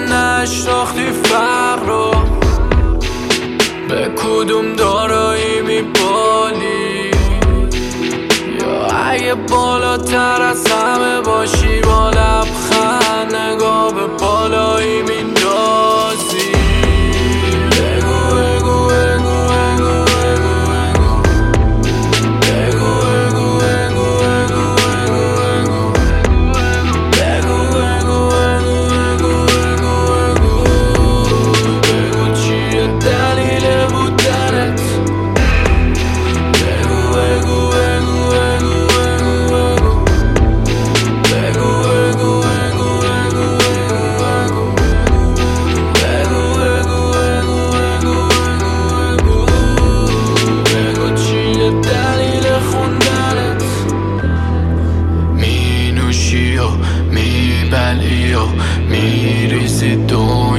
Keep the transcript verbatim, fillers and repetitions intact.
نشناختی فرق رو، به کدوم دارایی میبالی، یا اگه بالاتر از همه باشی با لبخند نگاه به بالایی میندازی. بگو بگو بگو بگو بگو بگو بگو بگو بگو بگو بگو بگو چیه دلیل بودنت. بگو بگو بگو بگو بگو بگو بگو بگو چیه دلیل خوندنت. می نوشی و می بلی و می ریزی دنیا